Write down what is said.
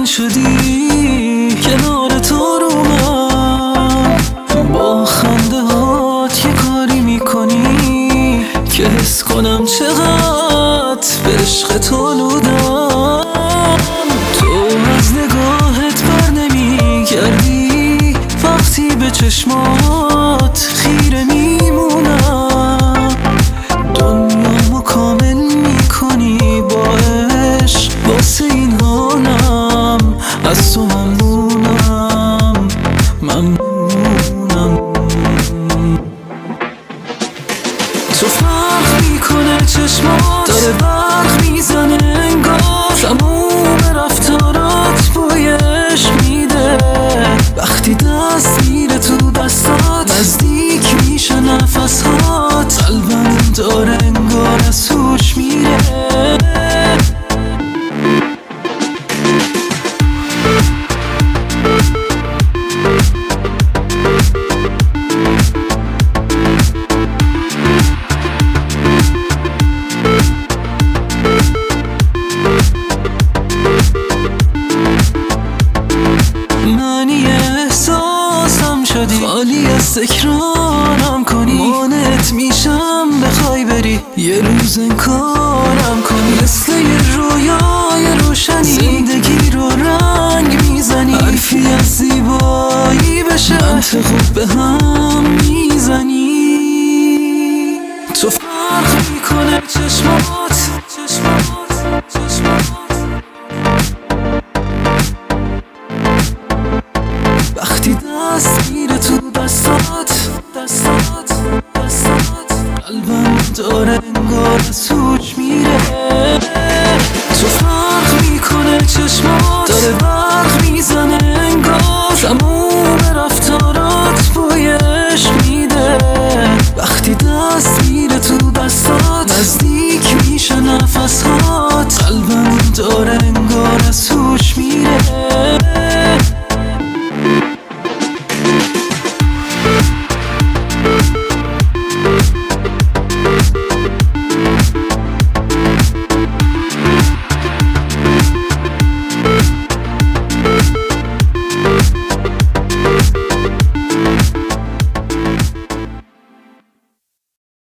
من شدی کنار تو رو من با خنده هات یه کاری میکنی که حس کنم چقدر به عشق تو لودم. تو از نگاهت بر نمیگردی وقتی به چشمات خیره میمونم. دنیامو کامل میکنی با عشق واسه این حالم از تو ممنونم ممنونم. تو فرق میکنه چشمات داره برق میزنه انگار تموم رفتارات بوی عشق میده. وقتی دست میره تو دستات نزدیک میشه نفسات قلبم داره انگار از هوش میره. منی احساسم شدی خالی از تکرارم کنی مانعت میشم بخوای بری یه روز انکارم کنی. مثل یه رویای روشنی زندگی رو رنگ میزنی حرفی از زیبایی بشه منطق به هم میزنی. تو فرق میکنه چشمات